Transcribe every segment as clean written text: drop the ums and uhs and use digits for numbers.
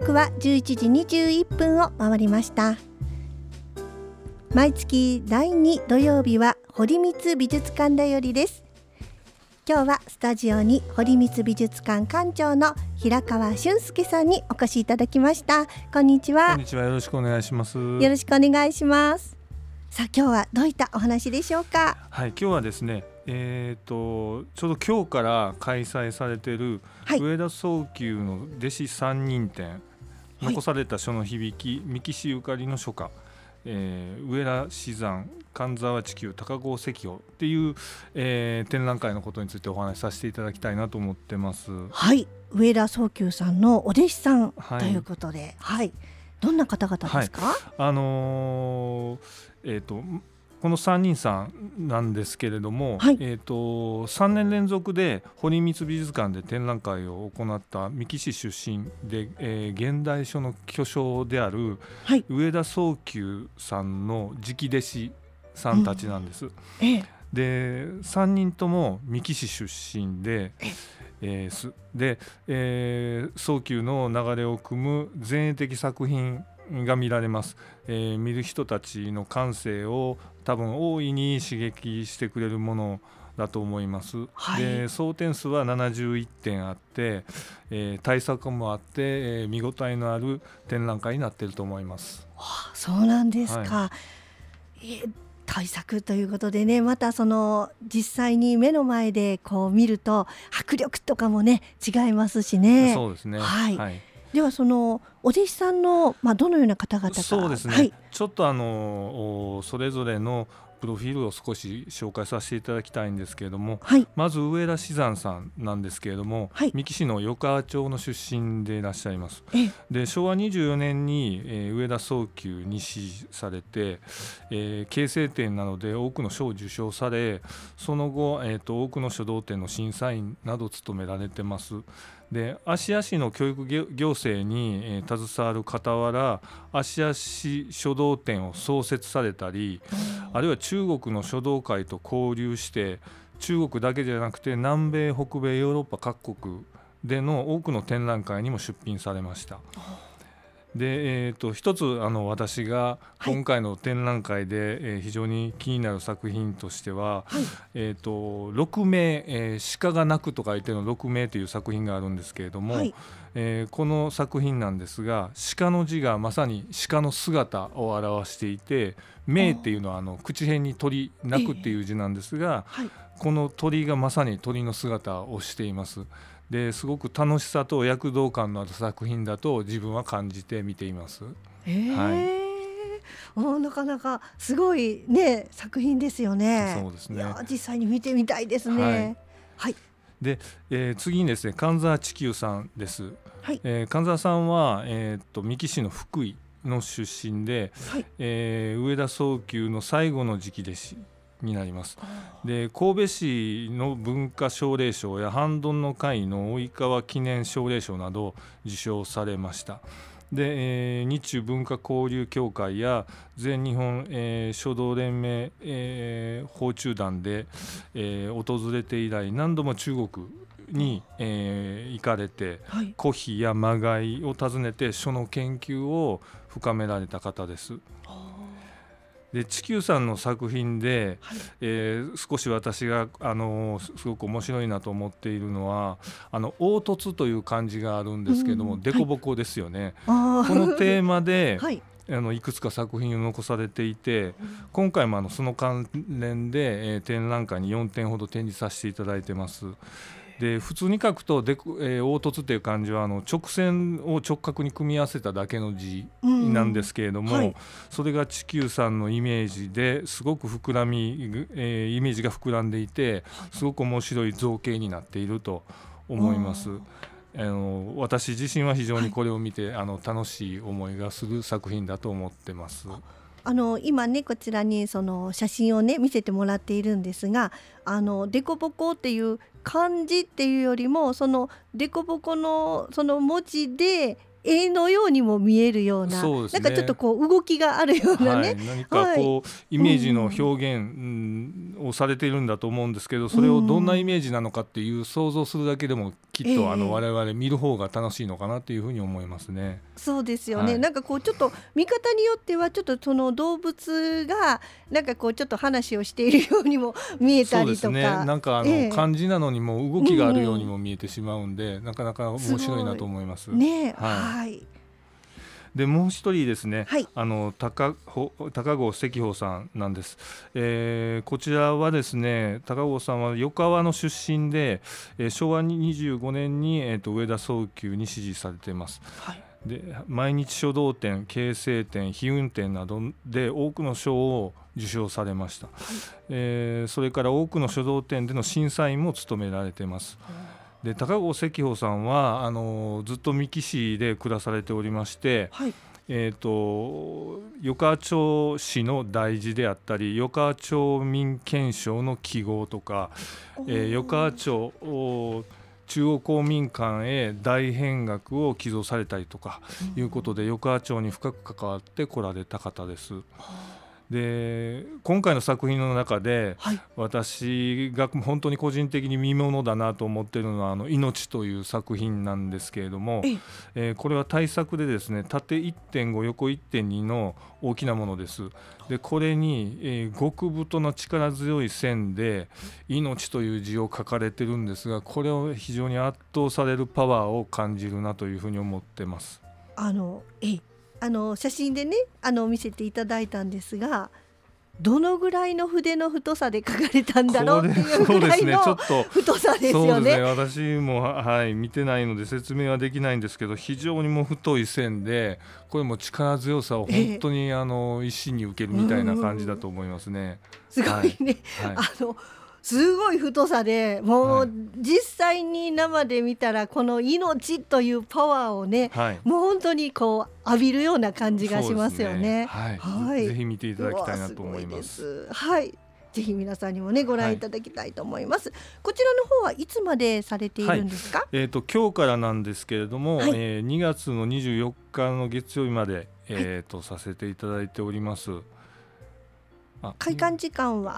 刻は11時21分を回りました。毎月第2土曜日は堀光美術館だよりです。今日はスタジオに堀光美術館館長の平川俊介さんにお越しいただきました。こんにちは。 こんにちは、よろしくお願いします。 よろしくお願いします。さあ今日はどういったお話でしょうか。 はい、今日はですね、ちょうど今日から開催されている上田宗久の弟子三人展、残された書の響き、三木氏ゆかりの書家、上田紫山、神沢地球、高郷石標っていう、展覧会のことについてお話しさせていただきたいなと思ってます。 はい、上田宗久さんのお弟子さんということで、はい、どんな方々ですか。 はい、この3人さんなんですけれども、 はい、 3年連続で堀光美術館で展覧会を行った三木市出身で、現代書の巨匠である上田宗久さんの直弟子さんたちなんです。で3人とも三木市出身で、宗久の流れを組む前衛的作品が見られます。見る人たちの感性を多分大いに刺激してくれるものだと思います。で総点数は71点あって、対策もあって、見応えのある展覧会になっていると思います。 そうなんですか。対策ということでね、またその実際に目の前でこう見ると迫力とかもね違いますしね。 そうですね。 はい。ではそのお弟子さんの、どのような方々か。 そうですね、 はい、 ちょっとそれぞれのプロフィールを少し紹介させていただきたいんですけれども、 はい、 まず上田紫山さんなんですけれども、三木市の余川町の出身でいらっしゃいます。で昭和24年に、上田宗久に支されて、慶成展などで多くの賞を受賞され、その後、多くの書道展の審査員などを務められてます。で芦屋市の教育行政に、携わる傍ら芦屋市書道展を創設されたり、あるいは中国の書道界と交流して中国だけじゃなくて南米北米ヨーロッパ各国での多くの展覧会にも出品されました。で一つ私が今回の展覧会で、非常に気になる作品としては、六名、鹿が鳴くと書いての六名という作品があるんですけれども、この作品なんですが、鹿の字がまさに鹿の姿を表していて、名っていうのは口辺に鳥鳴くっていう字なんですが、この鳥がまさに鳥の姿をしています。ですごく楽しさと躍動感のある作品だと自分は感じて見ています。 なかなかすごいね作品ですよね。 そうですね。 いや実際に見てみたいですね。 で、次にですね、神沢地球さんです。神沢さんは、三木市の福井の出身で、上田宗久の最後の直弟子になります。で神戸市の文化奨励賞や阪東の会の及川記念奨励賞など受賞されました。で、日中文化交流協会や全日本、書道連盟、訪中団で、訪れて以来何度も中国に、行かれて、古碑や磨崖を訪ねて書の研究を深められた方です。で地球さんの作品で、少し私がすごく面白いなと思っているのは凹凸という漢字があるんですけれども、凸凹ですよね。このテーマで、いくつか作品を残されていて、今回もその関連で、展覧会に4点ほど展示させていただいてます。で普通に書くと凹凸という漢字は直線を直角に組み合わせただけの字なんですけれども、それが地球さんのイメージですごくイメージが膨らんでいて、すごく面白い造形になっていると思います。私自身は非常にこれを見て、楽しい思いがする作品だと思ってます。 今ねこちらにその写真をね見せてもらっているんですが、デコボコっていう漢字っていうよりもそのデコボコのその文字で絵のようにも見えるような、 そうですね、 なんかちょっとこう動きがあるようなね、 何かこう、イメージの表現をされているんだと思うんですけど、それをどんなイメージなのかっていう想像するだけでもきっと我々見る方が楽しいのかなというふうに思いますね。 そうですよね、なんかこうちょっと見方によってはちょっとその動物がなんかこうちょっと話をしているようにも見えたりとか、 そうですね、なんか漢字なのにも動きがあるようにも見えてしまうんで、なかなか面白いなと思いますね。はい、 でもう一人ですね、 はい、 高郷石穂さんなんです。こちらはですね、高郷さんは横川の出身で、昭和25年に、上田早急に支持されています。はい、で毎日書道展、京成展、飛雲展などで多くの賞を受賞されました。はい、それから多くの書道展での審査員も務められています。で高郷石穂さんはずっと三木市で暮らされておりまして、はい、横川町市の大事であったり横川町民憲章の記号とか、横川町中央公民館へ大変額を寄贈されたりとかいうことで、横川町に深く関わってこられた方です。で今回の作品の中で、はい、私が本当に個人的に見ものだなと思っているのは命という作品なんですけれども、これは大作でですね、縦 1.5 横 1.2 の大きなものです。でこれに、極太の力強い線で命という字を書かれてるんですが、これを非常に圧倒されるパワーを感じるなというふうに思ってます。 写真でね見せていただいたんですが、どのぐらいの筆の太さで書かれたんだろうっていうぐらいの太さですよね。 そうですね、私も、見てないので説明はできないんですけど、非常にも太い線で、これも力強さを本当に一身に受けるみたいな感じだと思いますね。 すごいね、すごい太さで、もう実際に生で見たらこの命というパワーをね、もう本当にこう浴びるような感じがしますよね。 ぜひ見ていただきたいなと思います。 はい、ぜひ皆さんにもねご覧いただきたいと思います。こちらの方はいつまでされているんですか？ 今日からなんですけれども、2月の24日の月曜日まで、させていただいております。 開館時間が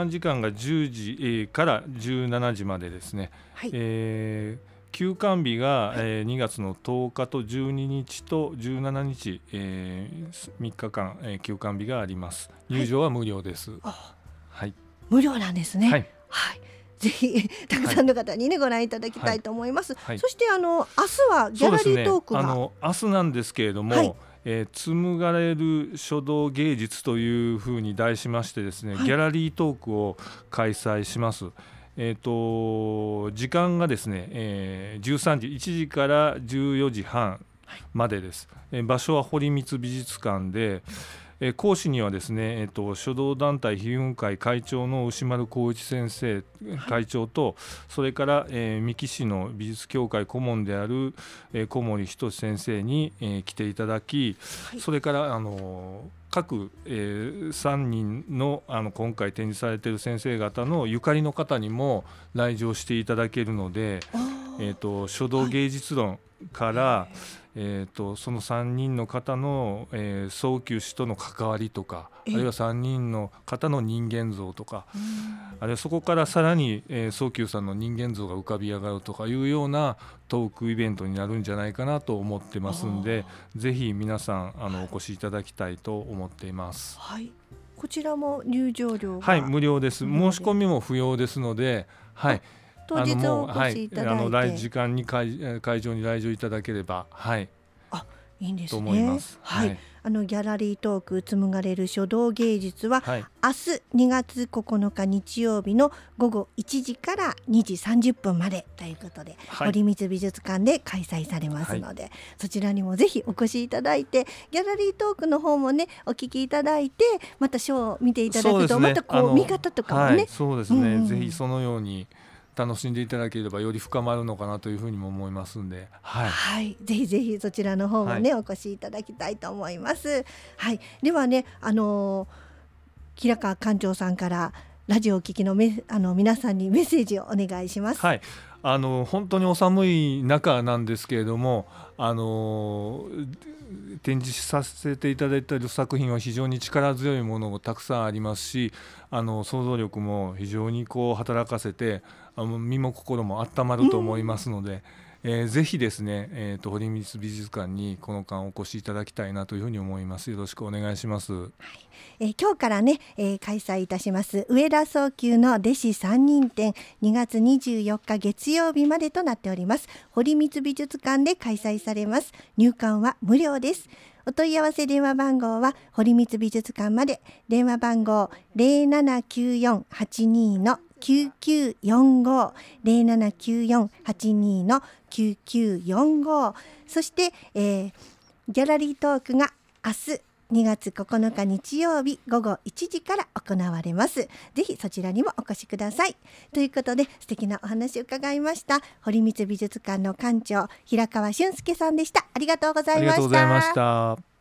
10時、から17時までですね。休館日が、2月の10日と12日と17日、3日間、休館日があります。入場は無料です。 無料なんですね。ぜひたくさんの方にねご覧いただきたいと思います。そして明日はギャラリートークが、 明日なんですけれども、紡がれる書道芸術というふうに題しましてですね、ギャラリートークを開催します。時間がですね、13時1時から14時半までです。場所は堀光美術館で、講師にはですね、書道団体飛雲会会長の牛丸光一先生会長と、それから、三木市の美術協会顧問である、小森仁先生に、来ていただき、それから各、3人の、今回展示されている先生方のゆかりの方にも来場していただけるので、書道芸術論から、その3人の方の、早急氏との関わりとか、あるいは3人の方の人間像とか、あるいはそこからさらに、早急さんの人間像が浮かび上がるとかいうようなトークイベントになるんじゃないかなと思ってますんで、ぜひ皆さんお越しいただきたいと思っています。 こちらも入場料が、 無料です。申し込みも不要ですので、 当日お越しいただいて、 時間に会場に来場いただければ、 いいんですね。 と思います。 ギャラリートーク紡がれる書道芸術は、明日2月9日日曜日の午後1時から2時30分までということで、堀光美術館で開催されますので、そちらにもぜひお越しいただいて、ギャラリートークの方もねお聞きいただいて、またショーを見ていただくと、またこう見方とかもね、 そうですね、ぜひそのように楽しんでいただければより深まるのかなというふうにも思いますんで、 ぜひぜひそちらの方もね、お越しいただきたいと思います。ではね、平川館長さんからラジオを聞きの皆さんにメッセージをお願いします。 本当にお寒い中なんですけれども、展示させていただいている作品は非常に力強いものもたくさんありますし、想像力も非常に働かせて、身も心も温まると思いますので、ぜひですね、堀光美術館にこの間お越しいただきたいなというふうに思います。よろしくお願いします。 今日からね、開催いたします上田宗久の弟子3人展、2月24日月曜日までとなっております。堀光美術館で開催されます。入館は無料です。お問い合わせ電話番号は堀光美術館まで。電話番号 0794-82-9945 0794-82-9945、そして、ギャラリートークが明日2月9日日曜日午後1時から行われます。ぜひそちらにもお越しください。ということで、素敵なお話を伺いました堀光美術館の館長平川俊介さんでした。ありがとうございました。 ありがとうございました。